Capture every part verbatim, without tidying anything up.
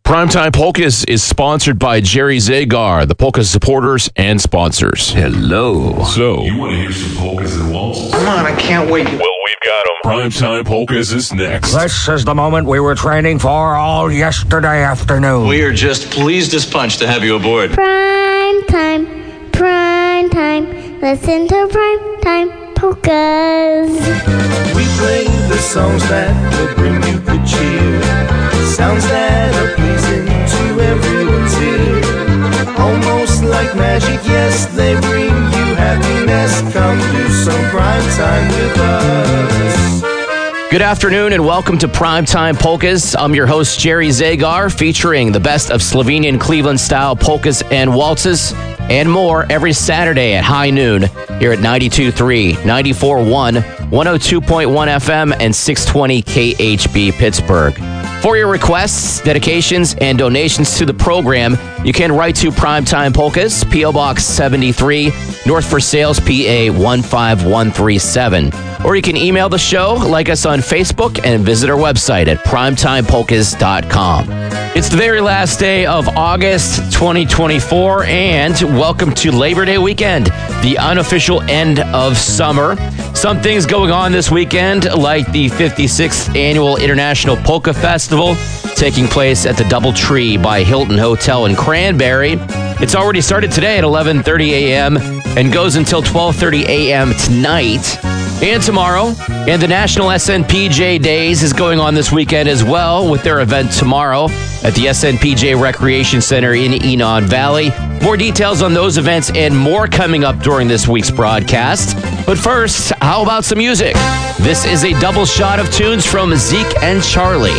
Primetime Polkas is sponsored by Jerry Zagar, the Polka supporters and sponsors. Hello. So, You want to hear some polkas and waltzes? Come on, I can't wait. Well, we've got them. Primetime Polkas is next. This is the moment we were training for all yesterday afternoon. We are just pleased as punch to have you aboard. Prime time, prime time. Listen to prime time polkas. We play the songs that will bring you good cheer. Sounds that are pleasing to everyone's ear. Almost like magic, yes, they bring you happiness. Come do some prime time with us. Good afternoon and welcome to Primetime Polkas. I'm your host, Jerry Zagar, featuring the best of Slovenian Cleveland-style polkas and waltzes and more every Saturday at high noon here at ninety-two point three, ninety-four point one, one oh two point one F M, and six twenty K H B Pittsburgh. For your requests, dedications, and donations to the program, you can write to Primetime Polkas, P O Box seventy-three, North Versailles, P A one five one three seven. Or you can email the show, like us on Facebook, and visit our website at primetime polkas dot com. It's the very last day of August twenty twenty-four, and welcome to Labor Day weekend, the unofficial end of summer. Some things going on this weekend, like the fifty-sixth Annual International Polka Festival, taking place at the Doubletree by Hilton Hotel in Cranberry. It's already started today at eleven thirty a.m. and goes until twelve thirty a.m. tonight and tomorrow. And the National S N P J Days is going on this weekend as well, with their event tomorrow at the S N P J Recreation Center in Enon Valley. More details on those events and more coming up during this week's broadcast. But first, how about some music? This is a double shot of tunes from Zeke and Charlie.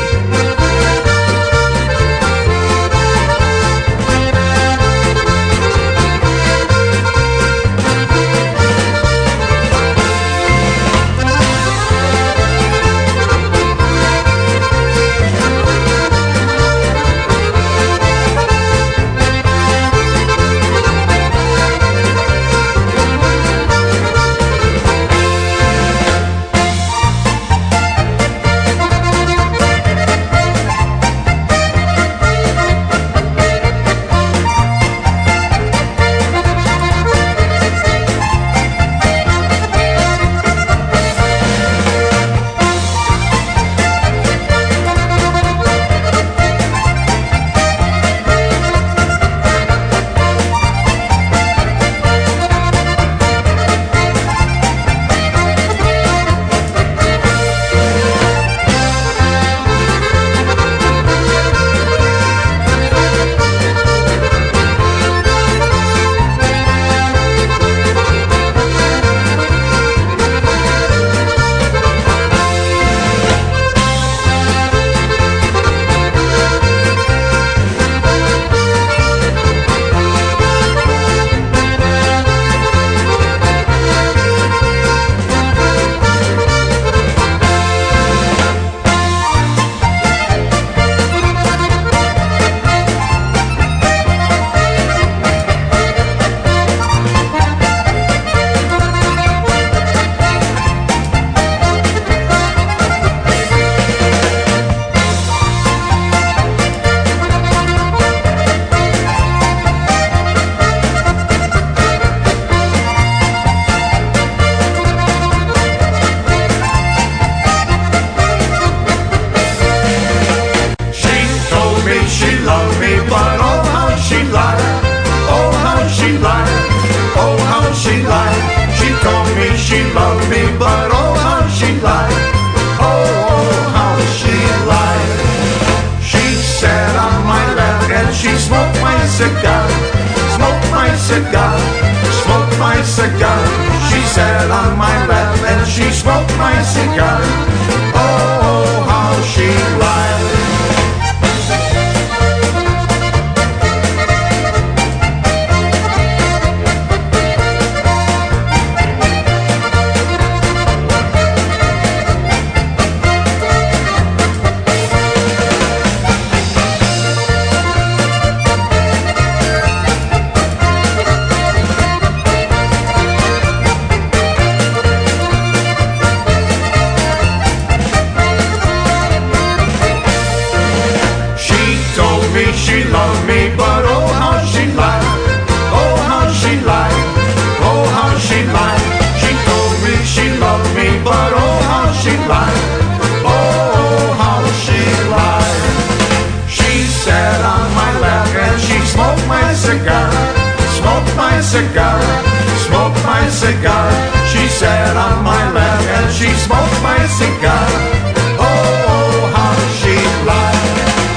me she loved me, but oh how she lied. Oh how she lied. Oh how she lied. She told me she loved me, but oh how she lied. Oh how she lied. She sat on my lap and she smoked my cigar. Smoked my cigar. Smoked my cigar. She sat on my lap and she smoked my cigar. Oh how she lied.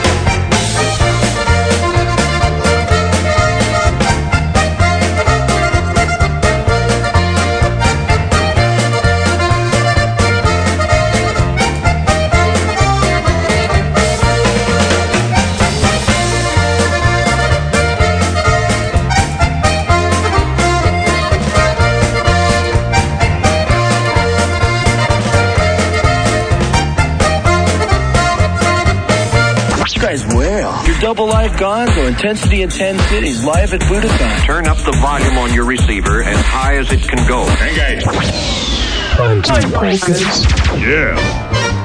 Your double live Gonzo, Intensity in ten cities, live at Budokan. Turn up the volume on your receiver as high as it can go. Engage. Primetime Polkas. Yeah.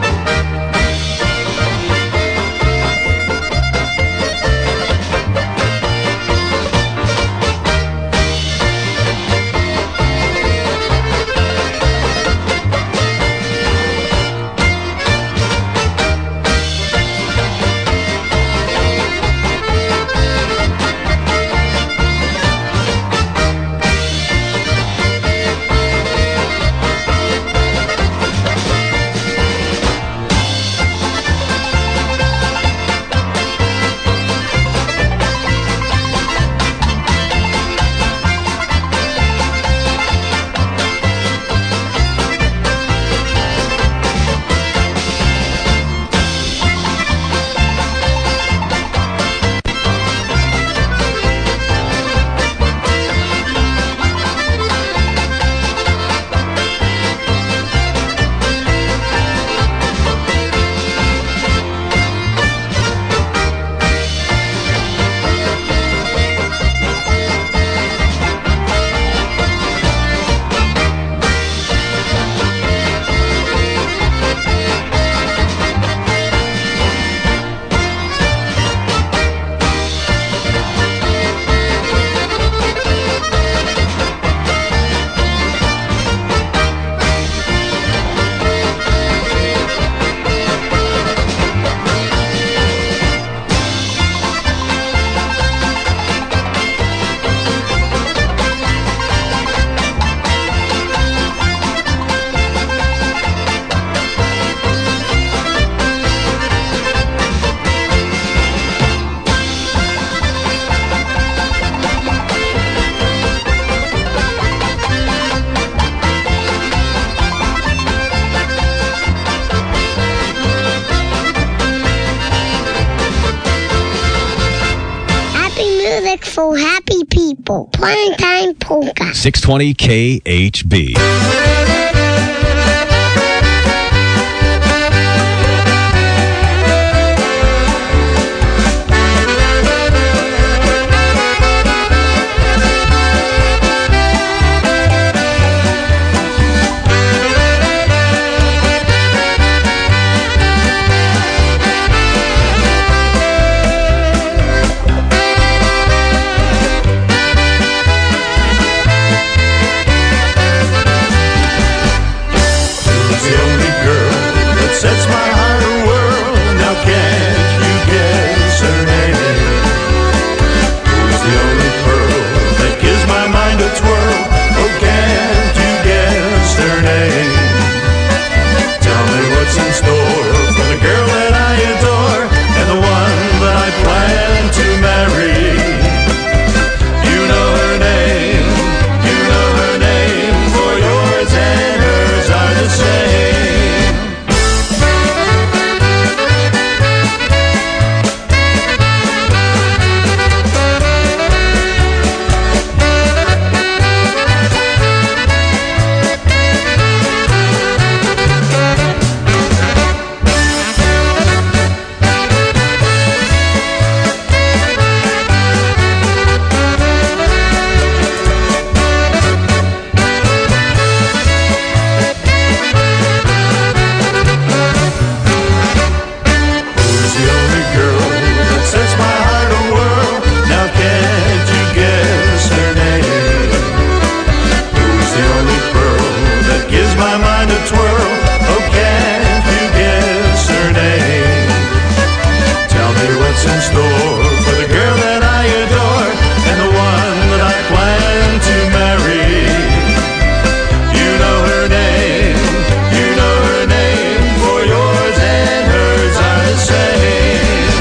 For happy people. Primetime Polka. six twenty K H B. what's in store for the girl that I adore and the one that I plan to marry. You know her name, you know her name, for yours and hers are the same.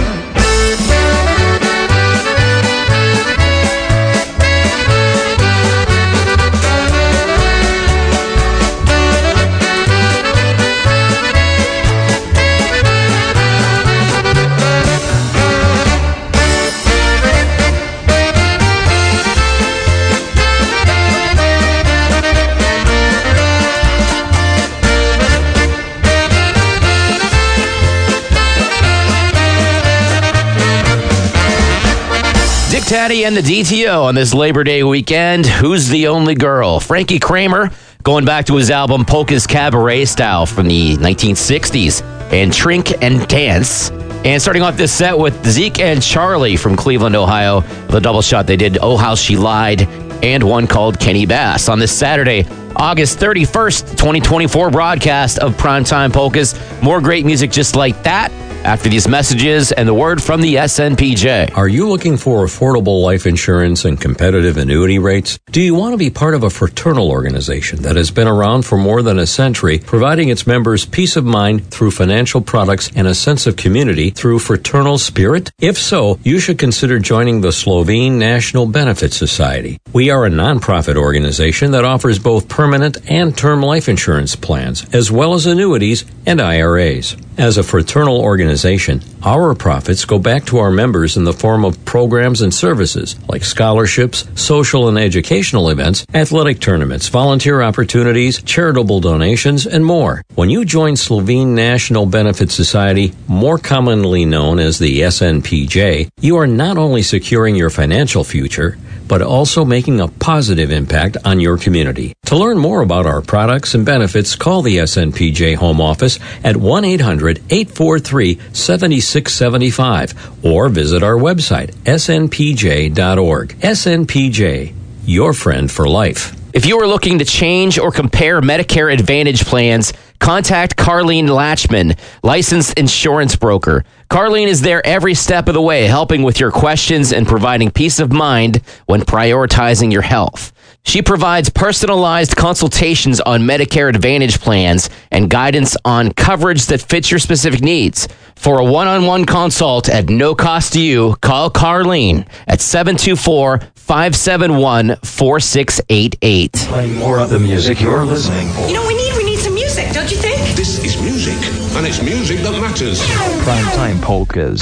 Dick Taddy and the D T O on this Labor Day weekend. Who's the Only Girl? Frankie Kramer, going back to his album Polka's Cabaret Style from the nineteen sixties, and Trink and Dance. And starting off this set with Zeke and Charlie from Cleveland, Ohio. The double shot they did, Oh How She Lied, and one called Kenny Bass. On this Saturday, August thirty-first, twenty twenty-four broadcast of Primetime Polkas. More great music just like that after these messages and the word from the S N P J. Are you looking for affordable life insurance and competitive annuity rates? Do you want to be part of a fraternal organization that has been around for more than a century, providing its members peace of mind through financial products and a sense of community through fraternal spirit? If so, you should consider joining the Slovene National Benefit Society. We are a nonprofit organization that offers both permanent and term life insurance plans, as well as annuities and I R As. As a fraternal organization, our profits go back to our members in the form of programs and services like scholarships, social and educational events, athletic tournaments, volunteer opportunities, charitable donations, and more. When you join Slovene National Benefit Society, more commonly known as the S N P J, you are not only securing your financial future, but also making a positive impact on your community. To learn more about our products and benefits, call the S N P J Home Office at one eight hundred, eight four three, seven six seven five or visit our website, s n p j dot org. S N P J, your friend for life. If you are looking to change or compare Medicare Advantage plans, contact Carlene Latchman, licensed insurance broker. Carlene is there every step of the way, helping with your questions and providing peace of mind when prioritizing your health. She provides personalized consultations on Medicare Advantage plans and guidance on coverage that fits your specific needs. For a one-on-one consult at no cost to you, call Carlene at seven two four, five seven one, four six eight eight. Playing more of the music you're listening for. You know, we need we need some music, don't you think? This is music, and it's music that matters. Primetime Polkas.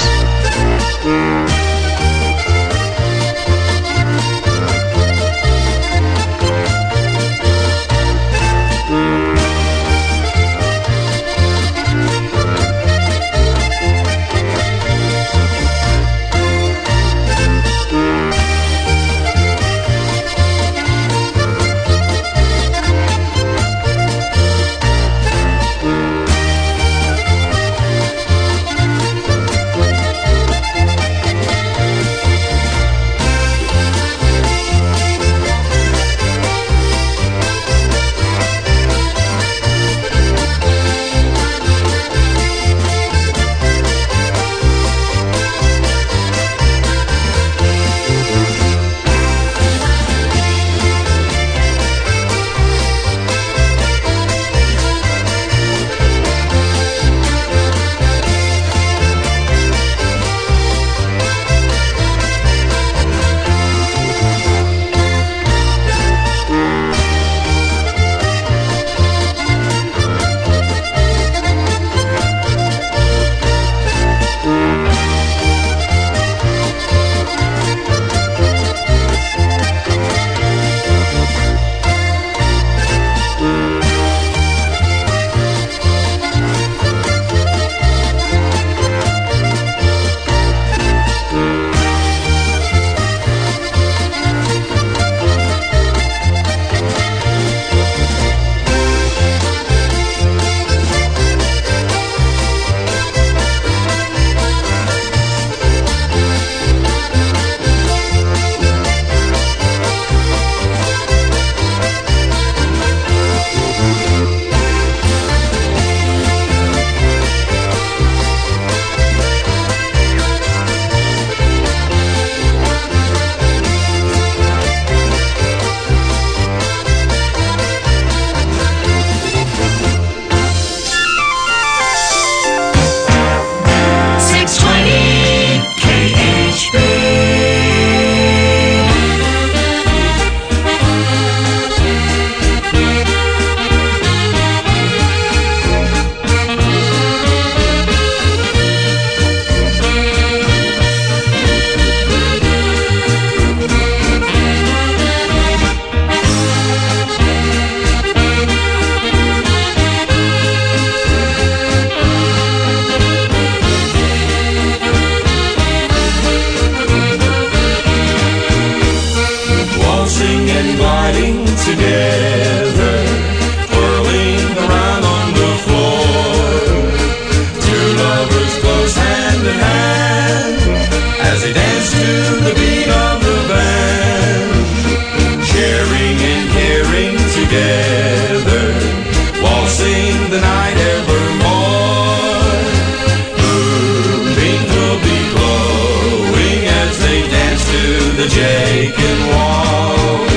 the Jake and Waltz.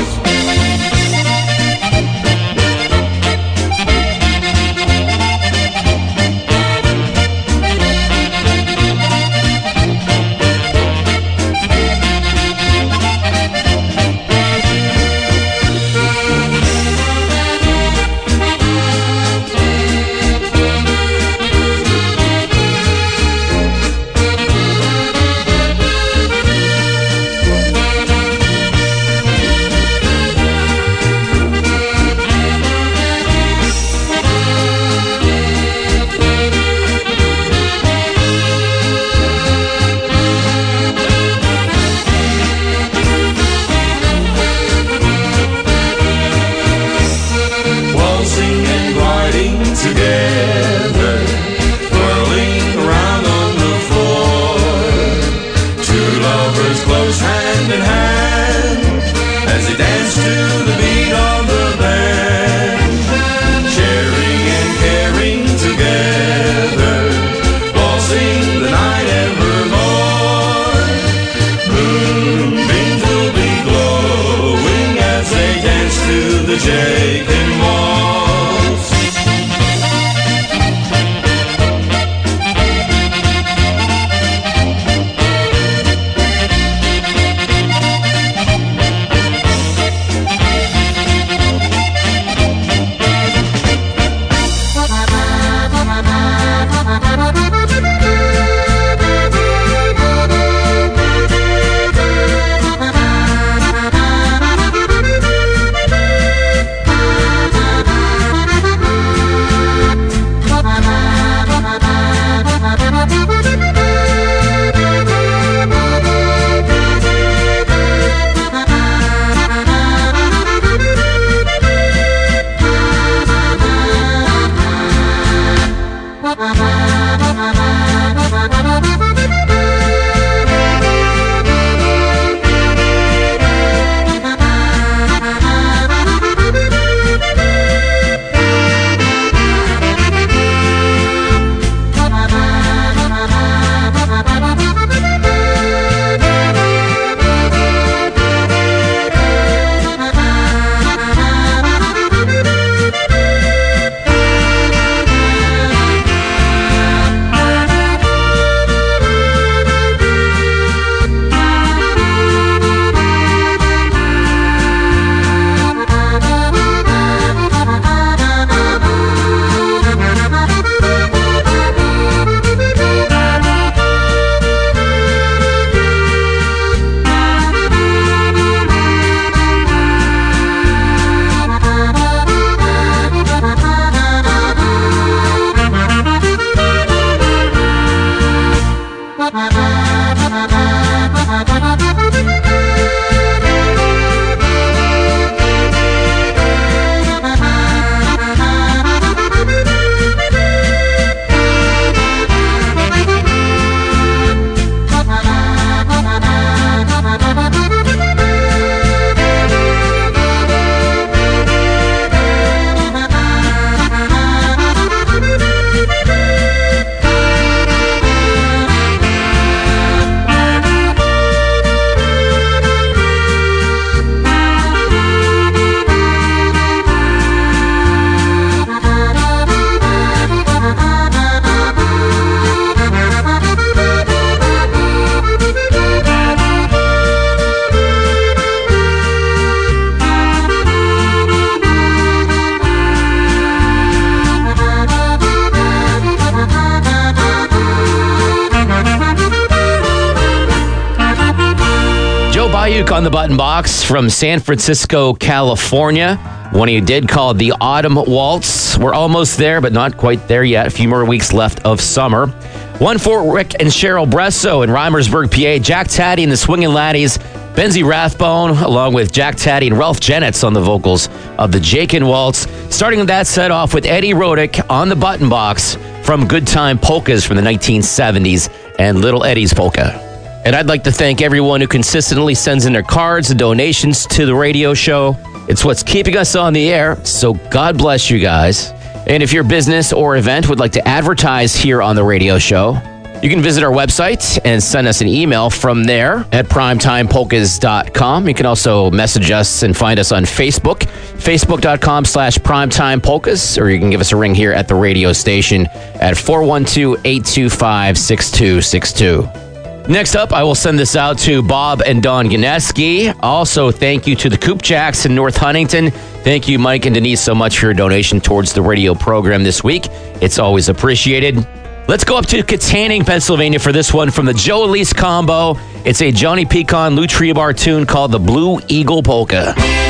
On the button box from San Francisco, California. One he did called the Autumn Waltz. We're almost there, but not quite there yet. A few more weeks left of summer. One for Rick and Cheryl Bresso in Reimersburg, P A. Jack Taddy and the Swingin' Laddies. Benzie Rathbone, along with Jack Taddy and Ralph Jennets on the vocals of the Jake and Waltz. Starting that set off with Eddie Rodick on the button box from Good Time Polkas from the nineteen seventies and Little Eddie's Polka. And I'd like to thank everyone who consistently sends in their cards and donations to the radio show. It's what's keeping us on the air, so God bless you guys. And if your business or event would like to advertise here on the radio show, You can visit our website and send us an email from there at primetime polkas dot com. You can also message us and find us on Facebook, facebook.com slash primetimepolkas, or you can give us a ring here at the radio station at four one two, eight two five, six two six two. Next up, I will send this out to Bob and Don Ganeski. Also, thank you to the Coopjacks in North Huntington. Thank you, Mike and Denise, so much for your donation towards the radio program this week. It's always appreciated. Let's go up to Katanning, Pennsylvania for this one from the Joe Elise combo. It's a Johnny Pecan Lou Triabar tune called the Blue Eagle Polka.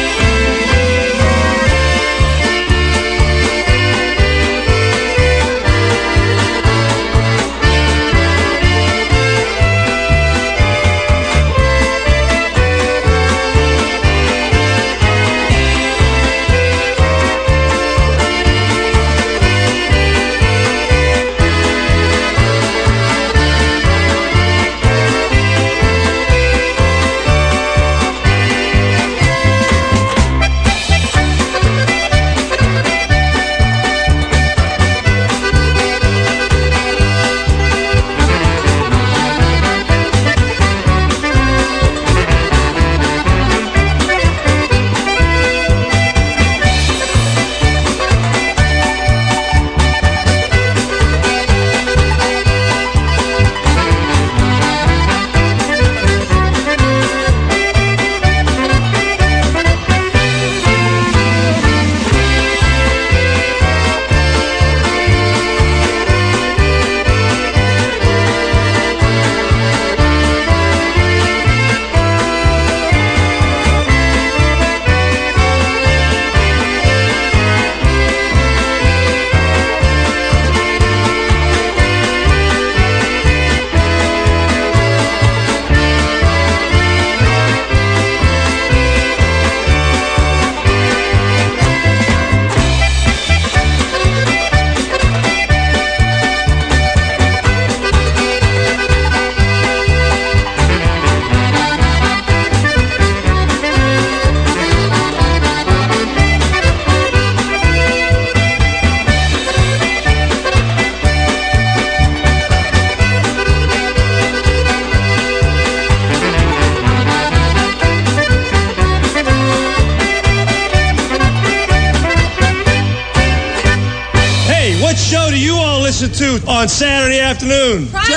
To on Saturday afternoon. Jack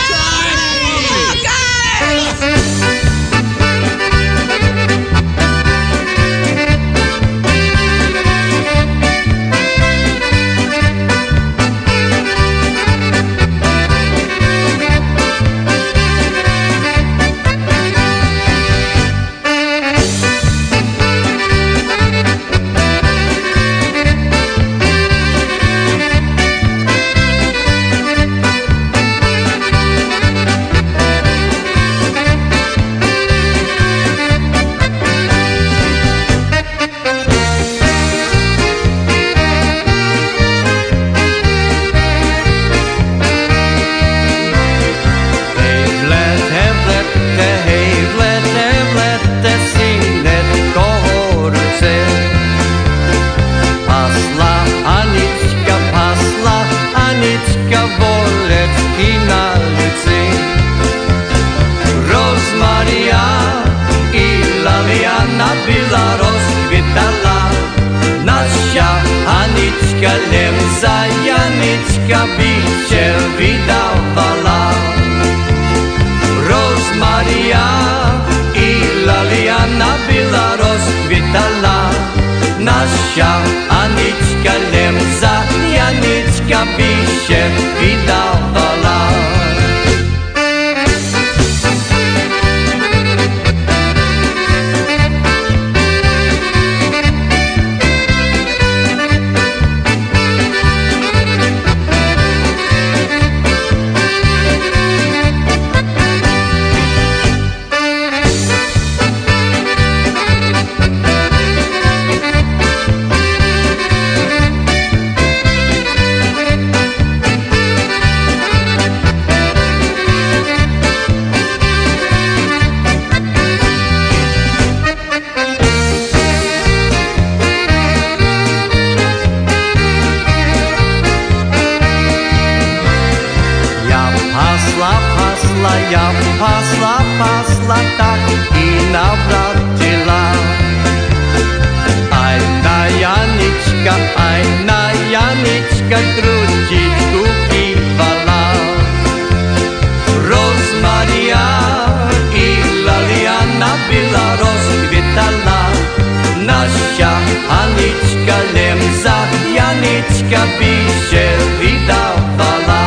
Time! Oh, Lemza Janicka bicie wydawała. Rozmaria i Laliana była rozkwitala. Nasza Aniczka Lemza Janicka bicie wydawała. witala tak i nawratila. Ajna Janiczka, ajna Janiczka grudziczku kiwala. Rozmaria i Laliana bila rozkwitala. Nasza Aniczka lemza, Janiczka by się wydawała.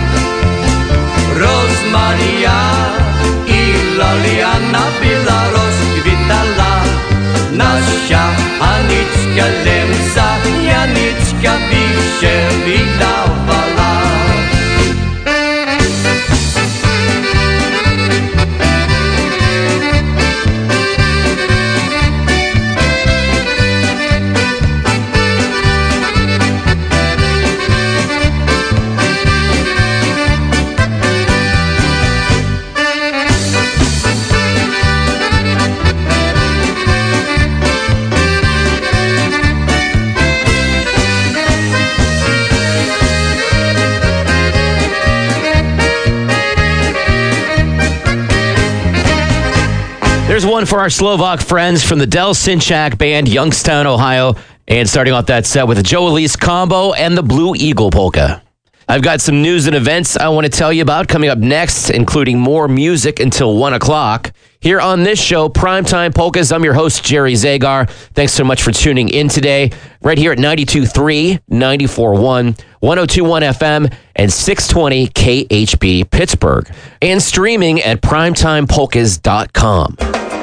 Rozmaria i Laliana bila rozkwitala. Nasza Aniczka lemza, Janiczka by się wydawała. There's one for our Slovak friends from the Del Sinchak Band, Youngstown, Ohio. And starting off that set with the Joe Elise Combo and the Blue Eagle Polka. I've got some news and events I want to tell you about coming up next, including more music until one o'clock. Here on this show, Primetime Polkas, I'm your host, Jerry Zagar. Thanks so much for tuning in today, right here at ninety-two point three, ninety-four point one, one oh two point one F M, and six twenty K H B Pittsburgh, and streaming at primetime polkas dot com.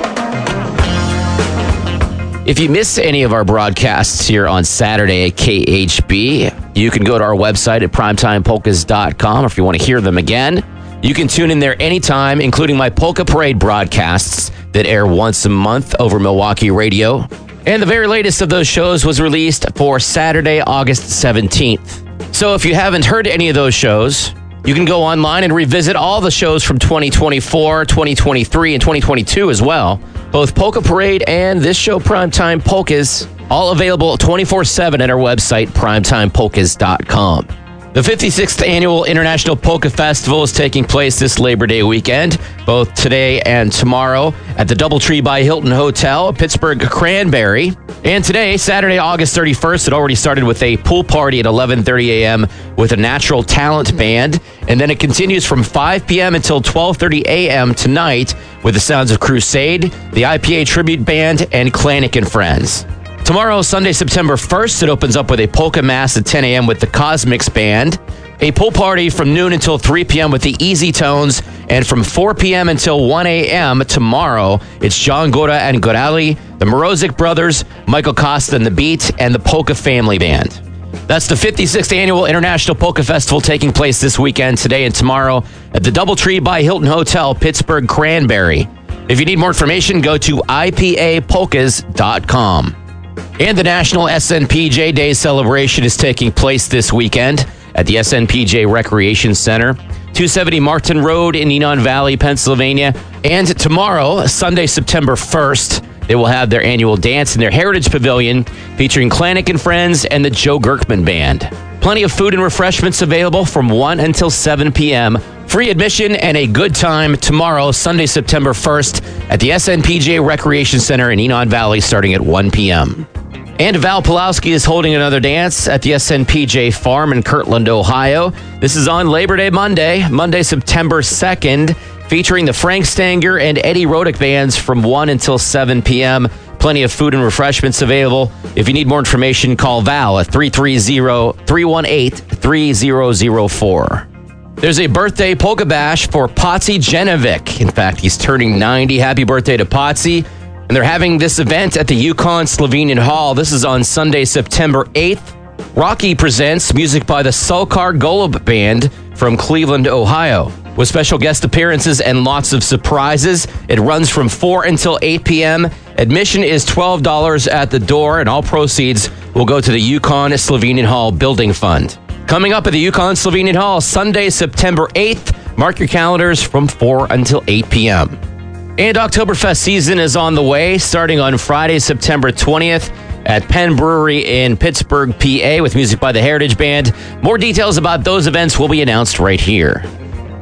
If you miss any of our broadcasts here on Saturday at K H B, you can go to our website at primetime polkas dot com, or if you want to hear them again, you can tune in there anytime, including my Polka Parade broadcasts that air once a month over Milwaukee Radio. And the very latest of those shows was released for Saturday, August seventeenth. So if you haven't heard any of those shows, you can go online and revisit all the shows from twenty twenty-four, twenty twenty-three, and twenty twenty-two as well. Both Polka Parade and this show, Primetime Polkas, all available twenty-four seven at our website, primetime polkas dot com. The fifty-sixth Annual International Polka Festival is taking place this Labor Day weekend, both today and tomorrow, at the Doubletree by Hilton Hotel, Pittsburgh Cranberry. And today, Saturday, August thirty-first, it already started with a pool party at eleven thirty a.m. with a Natural Talent Band. And then it continues from five p.m. until twelve thirty a.m. tonight with the sounds of Crusade, the I P A Tribute Band, and Klanik and Friends. Tomorrow, Sunday, September first, it opens up with a polka mass at ten a.m. with the Cosmics Band, a pool party from noon until three p.m. with the Easy Tones, and from four p.m. until one a.m. tomorrow, it's John Gora and Gorali, the Morozic Brothers, Michael Costa and the Beat, and the Polka Family Band. That's the fifty-sixth Annual International Polka Festival taking place this weekend, today and tomorrow, at the Doubletree by Hilton Hotel, Pittsburgh Cranberry. If you need more information, go to I P A polkas dot com. And the National S N P J Day celebration is taking place this weekend at the S N P J Recreation Center, two seventy Martin Road in Enon Valley, Pennsylvania. And tomorrow, Sunday, September first, they will have their annual dance in their Heritage Pavilion featuring Klanik and Friends and the Joe Gerkman Band. Plenty of food and refreshments available from one until seven p.m. Free admission and a good time tomorrow, Sunday, September first, at the S N P J Recreation Center in Enon Valley starting at one p.m. And Val Pulowski is holding another dance at the S N P J Farm in Kirtland, Ohio. This is on Labor Day Monday, Monday, September second, featuring the Frank Stanger and Eddie Rodick bands from one until seven p.m. Plenty of food and refreshments available. If you need more information, call Val at three three zero, three one eight, three zero zero four. There's a birthday polka bash for Patsy Genovic. In fact, he's turning ninety. Happy birthday to Patsy. And they're having this event at the Yukon Slovenian Hall. This is on Sunday, September eighth. Rocky presents music by the Sulkar Golub Band from Cleveland, Ohio. With special guest appearances and lots of surprises. It runs from four until eight p.m. Admission is twelve dollars at the door, and all proceeds will go to the Yukon Slovenian Hall Building Fund. Coming up at the Yukon Slovenian Hall, Sunday, September eighth. Mark your calendars from four until eight p.m. And Oktoberfest season is on the way, starting on Friday, September twentieth at Penn Brewery in Pittsburgh, P A, with music by the Heritage Band. More details about those events will be announced right here.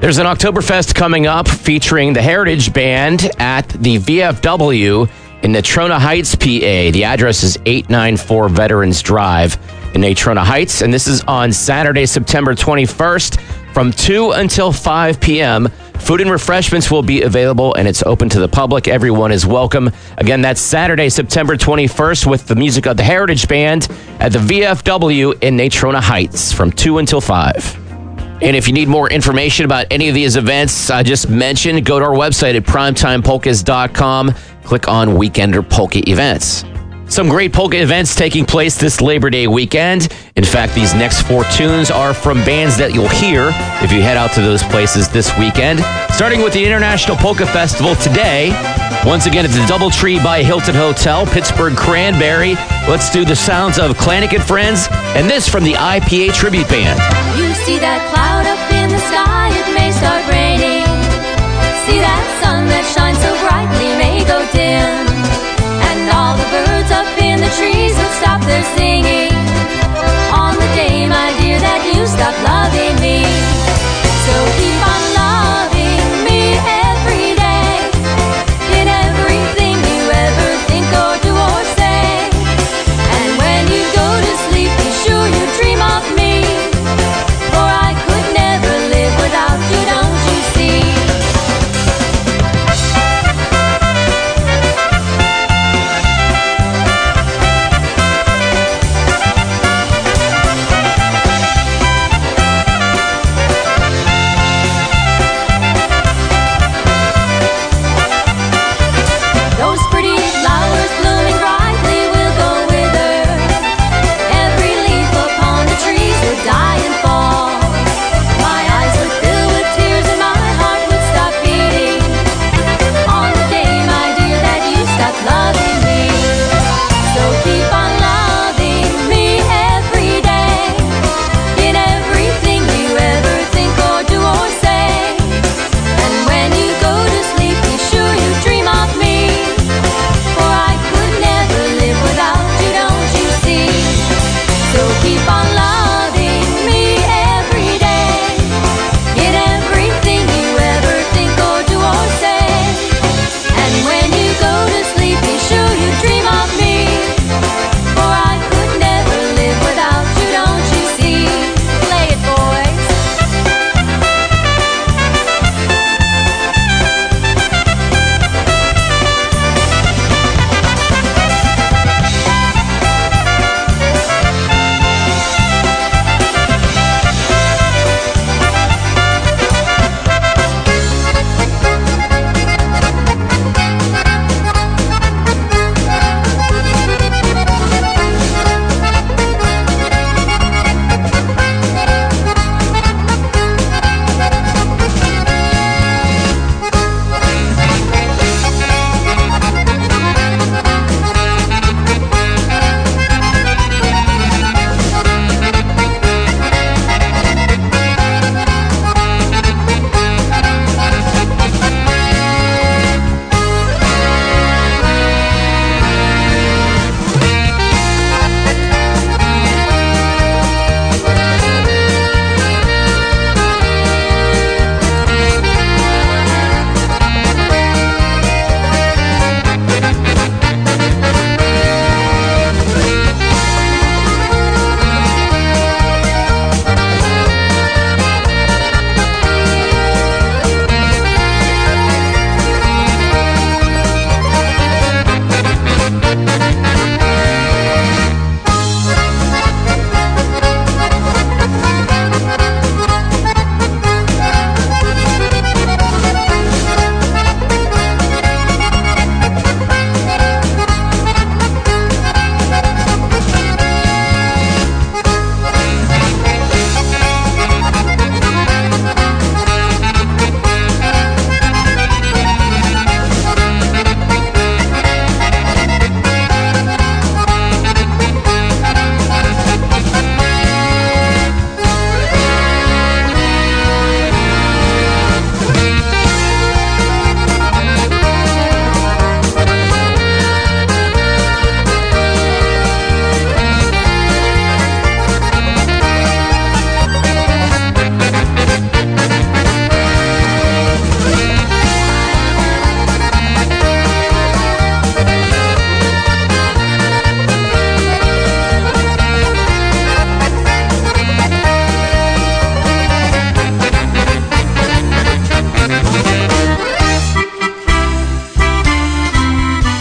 There's an Oktoberfest coming up featuring the Heritage Band at the V F W in Natrona Heights, P A. The address is eight ninety-four Veterans Drive in Natrona Heights, and this is on Saturday, September twenty-first from two until five p.m. Food and refreshments will be available, and it's open to the public. Everyone is welcome. Again, that's Saturday, September twenty-first, with the music of the Heritage Band at the V F W in Natrona Heights from two until five. And if you need more information about any of these events I just mentioned, go to our website at primetime polkas dot com. Click on Weekender Polka Events. Some great polka events taking place this Labor Day weekend. In fact, these next four tunes are from bands that you'll hear if you head out to those places this weekend. Starting with the International Polka Festival today. Once again at the Doubletree by Hilton Hotel, Pittsburgh Cranberry. Let's do the sounds of Klanick and Friends, and this from the I P A Tribute Band. You see that cloud up in the sky, it may start raining. See that sun that shines so brightly may go dim. And all the birds up in the trees will stop their singing on the day, my dear, that you stop loving me. So keep on loving me every day, in everything you ever think or do or say. And when you go to sleep, be sure you dream of me, for I could never live without you, don't you see?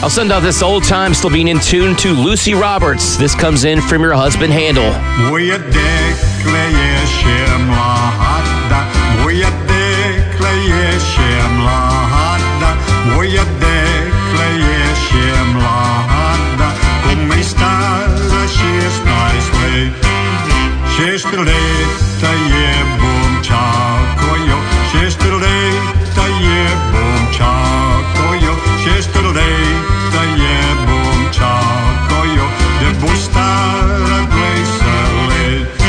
I'll send out this old-time Slovenian tune to Lucy Roberts. This comes in from your husband, Handel. Moje dekle je še mlada, moje dekle je še mlada, moje dekle je še mlada, komaj stara šestnajst let. Šest leta je bom čakajo, šest leta je bom čakajo, šest leta je bom čakajo, da bo stara dvajset let.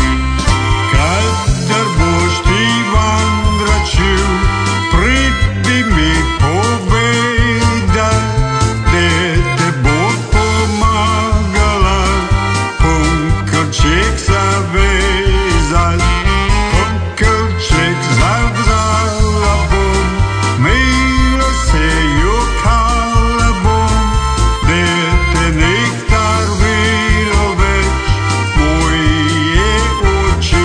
Kadar boš ti vandračil, pridi mi povedat, da te bo pomagala punkelček zavezat, punkelček zavzala bom, milo se jokala bom, da te nektar videl več moje oči.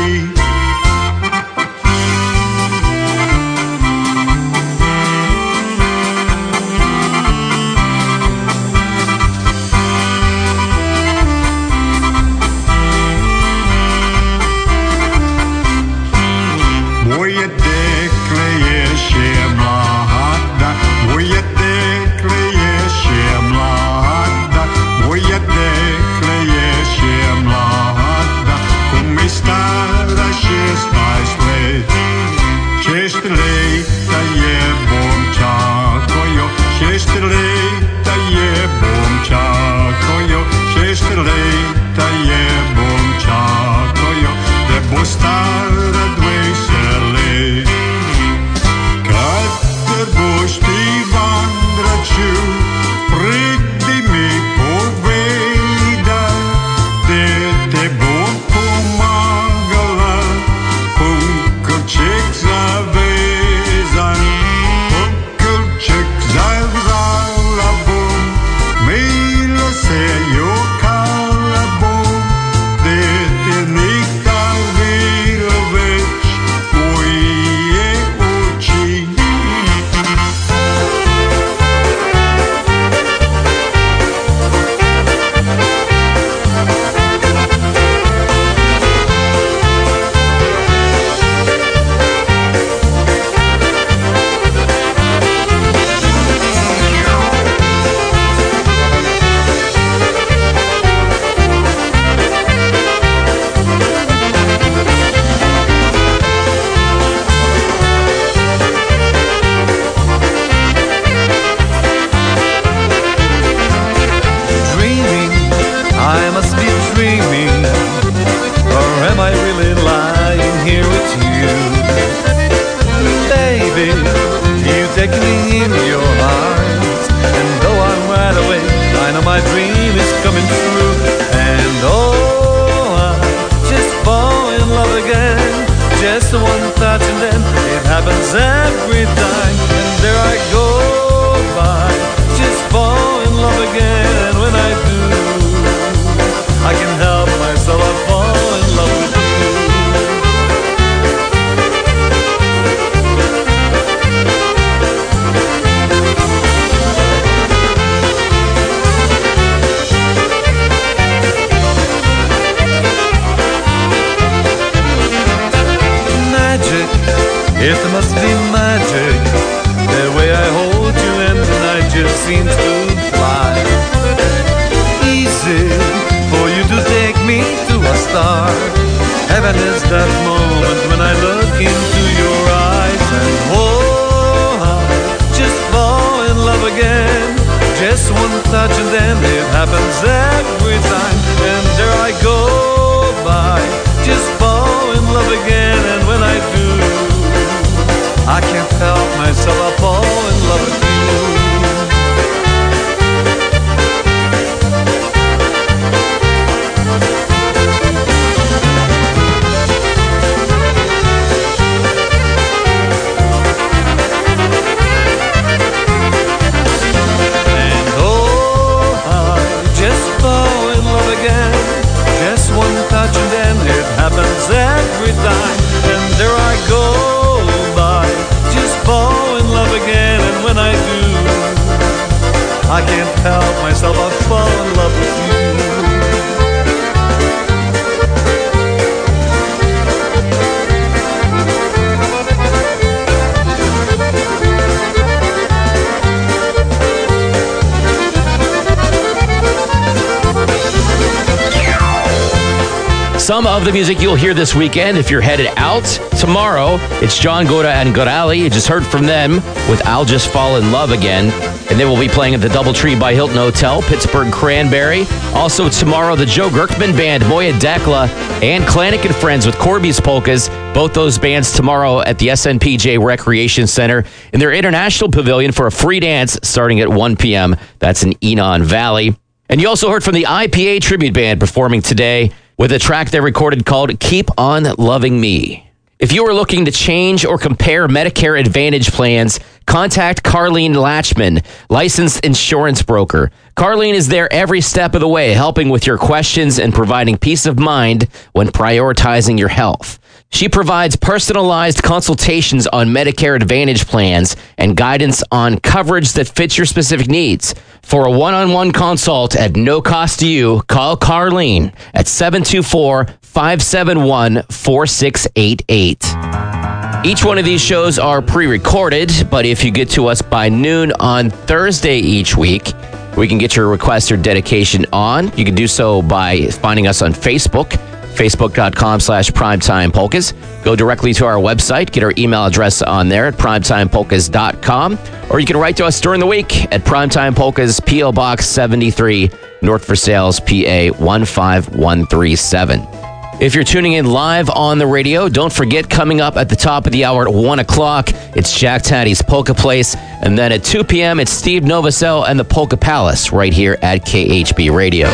Moje dekle je še mlada, moje dekle je še mlada, moje dekle je še mlada, komaj stara šestnajst let. Šest leta je bom čakajo, šest leta je bom čakajo, šest leta je bom čakajo, da bo stara dvajset let. Kadar boš ti vandračil, pridi mi povedat, da te bo pomagala punkelček zavezan, punkelček zavzala bom, milo se jokala bom, da te nektar videl več moje oči. Dreaming, I must be dreaming, or am I really lying here with you? Baby, you take me in your arms, and though I'm wide awake, I know my dream is coming true. And oh, I just fall in love again, just one touch and then it happens every time. And there I go by, just fall in love again, and when I do, I can help myself, I fall in love with you. Magic, it must be magic, the way I hold you and the night just seems to fly. Easy for you to take me to a star. Heaven is that moment when I look into your eyes, and oh, I just fall in love again. Just one touch and then it happens every time. And there I go by, just fall in love again, and when I do, I can't help myself, I fall in love with you. And oh, I just fall some of the music you'll hear this weekend if you're headed out. Tomorrow, it's John Goda and Gorali. You just heard from them with I'll Just Fall in Love Again. And they will be playing at the Doubletree by Hilton Hotel, Pittsburgh Cranberry. Also tomorrow, the Joe Gerkman Band, Moya Dekla, and Klanik and Friends with Corby's Polkas. Both those bands tomorrow at the S N P J Recreation Center in their International Pavilion for a free dance starting at one p.m. That's in Enon Valley. And you also heard from the I P A Tribute Band performing today with a track they recorded called Keep On Loving Me. If you are looking to change or compare Medicare Advantage plans, contact Carlene Latchman, licensed insurance broker. Carlene is there every step of the way, helping with your questions and providing peace of mind when prioritizing your health. She provides personalized consultations on Medicare Advantage plans and guidance on coverage that fits your specific needs. For a one-on-one consult at no cost to you, call Carlene at seven two four, five seven one, four six eight eight. Each one of these shows are pre-recorded, but if you get to us by noon on Thursday each week, we can get your request or dedication on. You can do so by finding us on Facebook, facebook.com slash primetime polkas. Go directly to our website, get our email address on there at primetime polkas dot com, or you can write to us during the week at Primetime Polkas, P O Box seventy-three, North Versailles, P A one five one three seven. If you're tuning in live on the radio, don't forget, coming up at the top of the hour at one o'clock, it's Jack Taddy's Polka Place. And then at two p.m., it's Steve Novosel and the Polka Palace right here at K H B Radio.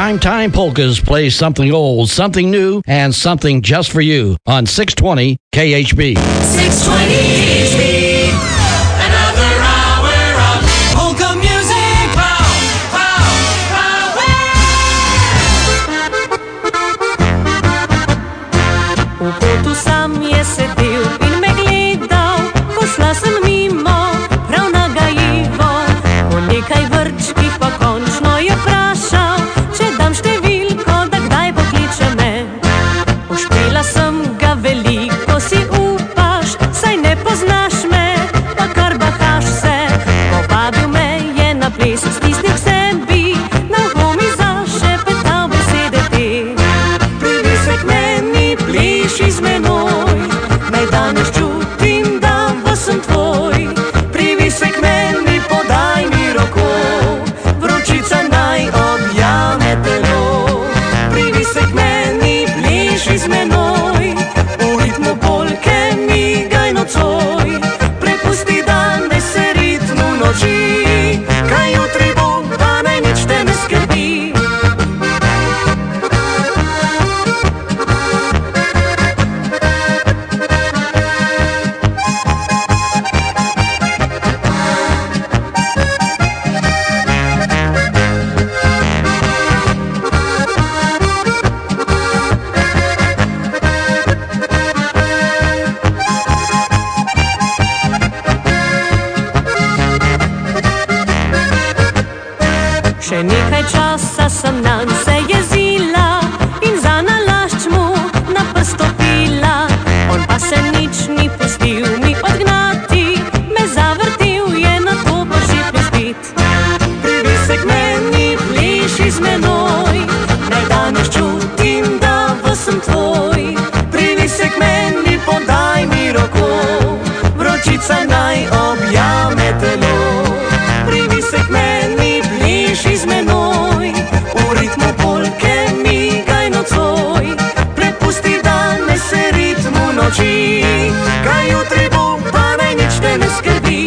Primetime Polkas plays something old, something new, and something just for you on six twenty K H B. six twenty K H B. Another hour of polka music. Pow, pow, pow, V kotu sam je sedel in me gledal, ko šla sem mimo, prav nagajivo. Po nekaj vrčkih pa končno je vprašal, če dam številko, da kdaj pokliče me. Poštela sem ga veliko, si upaš, saj ne poznaš me, pa kar bahaš se. Povabil me je na ples, stisnil k sebi, na uho mi zašepetal besede te. Pridi se k meni, pleši z menoj, naj danes čutim, da sem tvoj. Privi se k meni, podaj mi roko, vročica naj objame telo. Privi se k meni, pleši z menoj, v ritmu polke migaj nocoj. Prepusti danes se ritmu noči, kaj jutri bo, pa naj nič te ne skrbi. Še nekaj časa sem nanj se jezila in za nalašč mu na prst stopila. On pa se nič ni pustil mi odgnati, me zavrtel je, na to pa že prespit. Privi se k meni, pleši z menoj, naj danes čutim, da sem tvoj. Privi se k meni, podaj mi roko, vročica naj objame telo. Privi se k meni, pleši z menoj, v ritmu polke migaj nocoj. Prepusti danes se ritmu noči, kaj jutri bo, pa naj nič te ne skrbi.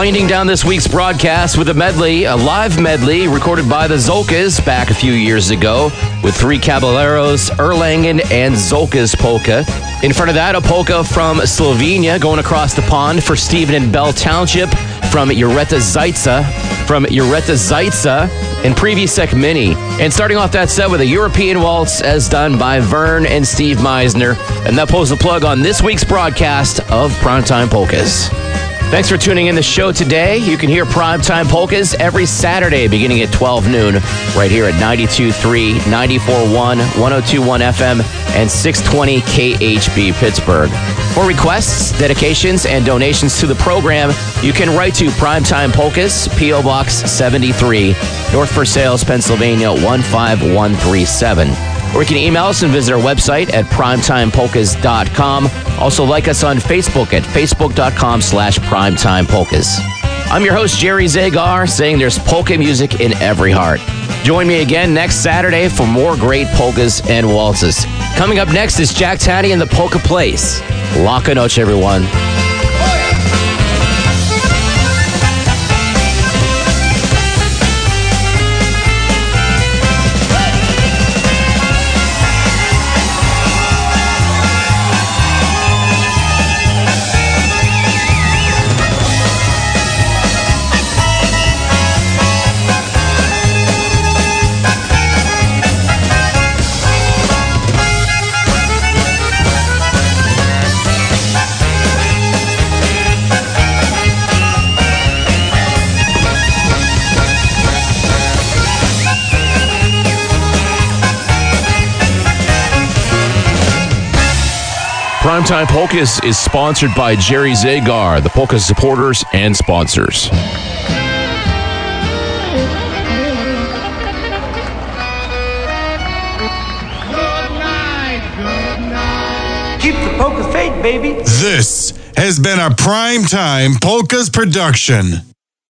Winding down this week's broadcast with a medley, a live medley recorded by the Zolkas back a few years ago with Three Caballeros, Erlangen, and Zolkas polka. In front of that, a polka from Slovenia going across the pond for Stephen and Bell Township from Jureta Zajca, from Jureta Zajca and Previsek Mini. And starting off that set with a European waltz as done by Vern and Steve Meisner. And that pulls the plug on this week's broadcast of Primetime Polkas. Thanks for tuning in the show today. You can hear Primetime Polkas every Saturday beginning at twelve noon right here at ninety-two point three, ninety-four point one, one oh two point one F M, and six twenty K H B Pittsburgh. For requests, dedications, and donations to the program, you can write to Primetime Polkas, P O Box seventy-three, North Versailles, Pennsylvania one five one three seven. Or you can email us and visit our website at primetime polkas dot com. Also like us on Facebook at facebook.com slash primetimepolkas. I'm your host, Jerry Zagar, saying there's polka music in every heart. Join me again next Saturday for more great polkas and waltzes. Coming up next is Jack Taddy and the Polka Place. Laka noche, everyone. Primetime Polkas is sponsored by Jerry Zagar, the Polka supporters and sponsors. Good night, good night. Keep the polka faith, baby. This has been a Primetime Polkas production.